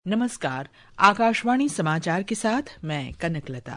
नमस्कार, आकाशवाणी समाचार के साथ मैं कनकलता।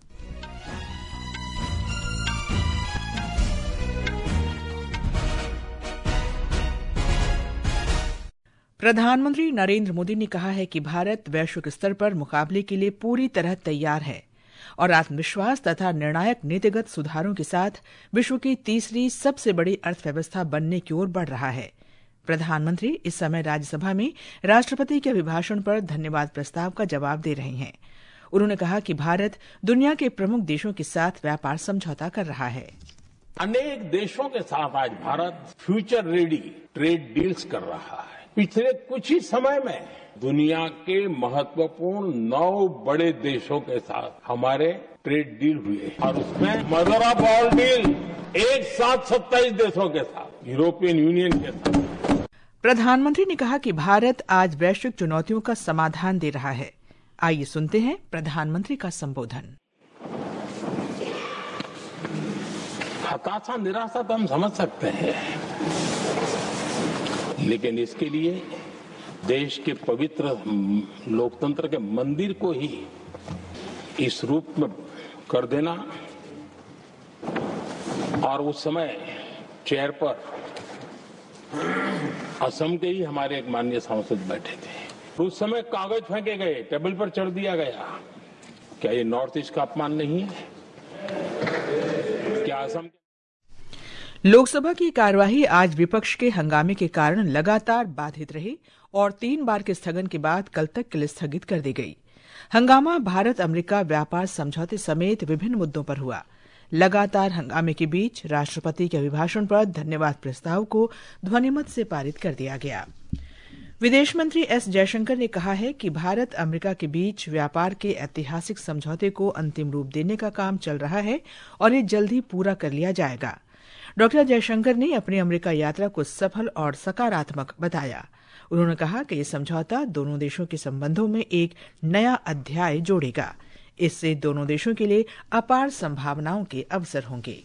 प्रधानमंत्री नरेंद्र मोदी ने कहा है कि भारत वैश्विक स्तर पर मुकाबले के लिए पूरी तरह तैयार है और आत्मविश्वास तथा निर्णायक नीतिगत सुधारों के साथ विश्व की तीसरी सबसे बड़ी अर्थव्यवस्था बनने की ओर बढ़ रहा है। प्रधानमंत्री इस समय राज्यसभा में राष्ट्रपति के अभिभाषण पर धन्यवाद प्रस्ताव का जवाब दे रहे हैं। उन्होंने कहा कि भारत दुनिया के प्रमुख देशों के साथ व्यापार समझौता कर रहा है। अनेक देशों के साथ आज Bharat future ready trade deals कर रहा है। पिछले कुछ ही समय में दुनिया के महत्वपूर्ण 9 बड़े देशों के साथ हमारे ट्रेड डील हुए और उसमें मदर ऑफ ऑल डील एक साथ 27 देशों के साथ, यूरोपियन यूनियन के साथ। प्रधानमंत्री ने कहा कि भारत आज वैश्विक चुनौतियों का समाधान दे रहा है। आइए सुनते हैं प्रधानमंत्री का संबोधन। हताशा निराशा तो हम समझ सकते हैं, लेकिन इसके लिए देश के पवित्र लोकतंत्र के मंदिर को ही इस रूप में कर देना, और उस समय चेयर पर असम के ही हमारे एक माननीय सांसद बैठे थे। उस समय कागज फेंके गए, टेबल पर चढ़ दिया गया। क्या ये नॉर्थ ईस्ट का अपमान नहीं है? क्या असम लोकसभा की कार्यवाही आज विपक्ष के हंगामे के कारण लगातार बाधित रही और 3 बार के स्थगन के बाद कल तक के लिए स्थगित कर दी गई। हंगामा भारत अमेरिका व्यापार समझौते समेत विभिन्न मुद्दों पर हुआ। लगातार हंगामे के बीच राष्ट्रपति के अभिभाषण पर धन्यवाद प्रस्ताव को ध्वनिमत से पारित कर दिया गया। विदेश मंत्री एस जयशंकर ने कहा है कि भारत अमेरिका के बीच व्यापार के ऐतिहासिक समझौते को अंतिम रूप देने का काम चल रहा है और ये जल्द ही पूरा कर लिया जाएगा। डॉ जयशंकर ने अपनी अमेरिका यात्रा को सफल और सकारात्मक बताया। उन्होंने कहा कि यह समझौता दोनों देशों के संबंधों में एक नया अध्याय जोड़ेगा। इससे दोनों देशों के लिए अपार संभावनाओं के अवसर होंगे।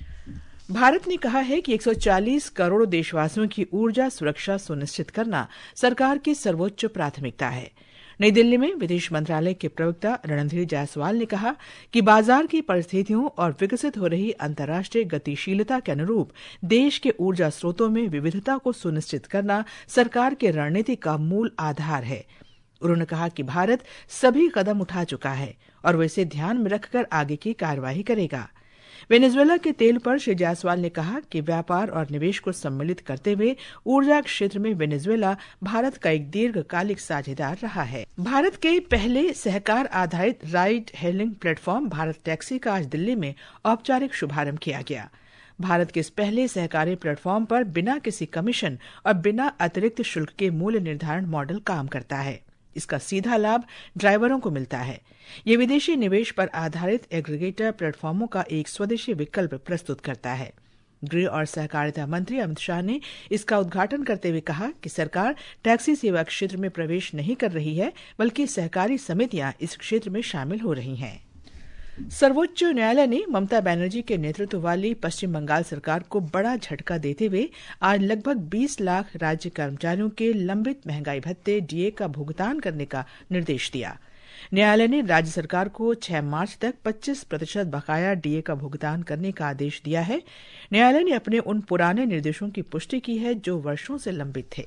भारत ने कहा है कि 140 करोड़ देशवासियों की ऊर्जा सुरक्षा सुनिश्चित करना सरकार की सर्वोच्च प्राथमिकता है। नई दिल्ली में विदेश मंत्रालय के प्रवक्ता रणधीर जायसवाल ने कहा कि बाजार की परिस्थितियों और विकसित हो रही अंतर्राष्ट्रीय गतिशीलता के अनुरूप देश के ऊर्जा स्रोतों में विविधता को सुनिश्चित करना सरकार की रणनीति का मूल आधार है। उन्होंने कहा कि भारत सभी कदम उठा चुका है और वह इसे ध्यान में रखकर आगे की कार्यवाही करेगा। वेनेजुएला के तेल पर श्री जायसवाल ने कहा कि व्यापार और निवेश को सम्मिलित करते हुए ऊर्जा क्षेत्र में वेनेजुएला भारत का एक दीर्घकालिक साझेदार रहा है। भारत के पहले सहकार आधारित ride hailing platform Bharat taxi का आज दिल्ली में औपचारिक शुभारंभ किया गया। भारत के इस पहले सहकारी प्लेटफॉर्म पर बिना किसी कमीशन और बिना अतिरिक्त शुल्क के मूल्य निर्धारण मॉडल काम करता है। इसका सीधा लाभ ड्राइवरों को मिलता है। ये विदेशी निवेश पर आधारित एग्रीगेटर प्लेटफॉर्मों का एक स्वदेशी विकल्प प्रस्तुत करता है। गृह और सहकारिता मंत्री अमित शाह ने इसका उद्घाटन करते हुए कहा कि सरकार टैक्सी सेवा क्षेत्र में प्रवेश नहीं कर रही है, बल्कि सहकारी समितियां इस क्षेत्र में शामिल हो रही हैं। सर्वोच्च न्यायालय ने ममता बनर्जी के नेतृत्व वाली पश्चिम बंगाल सरकार को बड़ा झटका देते हुए आज लगभग 20 लाख राज्य कर्मचारियों के लंबित महंगाई भत्ते डीए का भुगतान करने का निर्देश दिया। न्यायालय ने राज्य सरकार को 6 मार्च तक 25% बकाया डीए का भुगतान करने का आदेश दिया है। न्यायालय ने अपने उन पुराने निर्देशों की पुष्टि की है जो वर्षों से लंबित थे।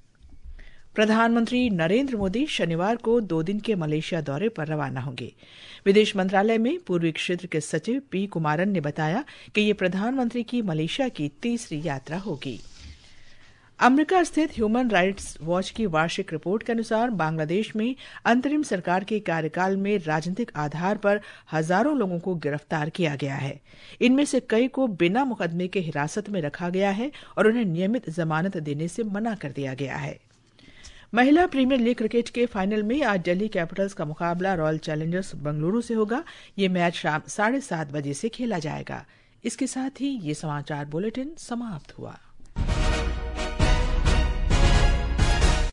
प्रधानमंत्री नरेंद्र मोदी शनिवार को 2 दिन के मलेशिया दौरे पर रवाना होंगे। विदेश मंत्रालय में पूर्वी क्षेत्र के सचिव पी कुमारन ने बताया कि ये प्रधानमंत्री की मलेशिया की तीसरी यात्रा होगी। अमेरिका स्थित ह्यूमन राइट्स वॉच की वार्षिक रिपोर्ट के अनुसार बांग्लादेश में अंतरिम सरकार के कार्यकाल में राजनीतिक आधार पर हजारों लोगों को गिरफ्तार किया गया है। इनमें से कई को बिना मुकदमे के हिरासत में रखा गया है और उन्हें नियमित जमानत देने से मना कर दिया गया है। महिला प्रीमियर लीग क्रिकेट के फाइनल में आज दिल्ली कैपिटल्स का मुकाबला रॉयल चैलेंजर्स बेंगलुरु से होगा। ये मैच शाम 7:30 बजे से खेला जाएगा। इसके साथ ही ये समाचार बुलेटिन समाप्त हुआ।